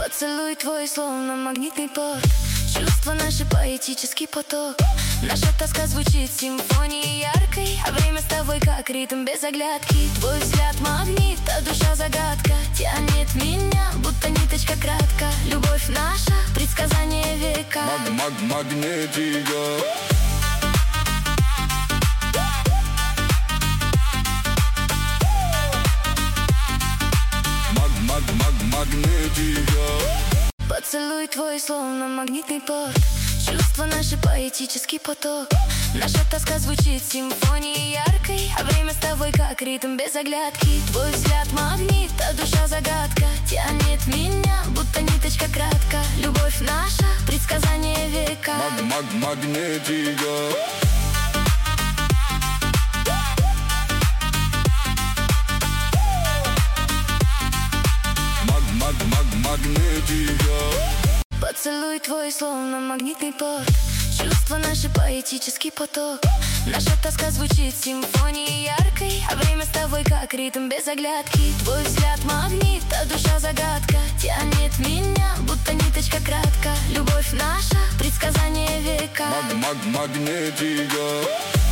Поцелуй твой, словно магнитный порт. Чувства наши, поэтический поток. Наша тоска звучит симфонией яркой, а время с тобой как ритм без оглядки. Твой взгляд магнит, а душа загадка. Тянет меня, будто ниточка кратко. Любовь наша, предсказание века. Магнетика. Магнетика. Поцелуй твой, словно магнитный порт. Чувства наши, поэтический поток. Наша тоска звучит симфонией яркой, а время с тобой как ритм без оглядки. Твой взгляд магнит, а душа загадка. Тянет меня, будто ниточка кратко. Любовь наша, предсказание века. Магнетика. Магнетика. Поцелуй твой, словно магнитный порт. Чувства наши, поэтический поток. Наша тоска звучит симфонией яркой, а время с тобой как ритм без оглядки. Твой взгляд магнит, а душа загадка. Тянет меня, будто ниточка кратко. Любовь наша, предсказание века. Магнетика.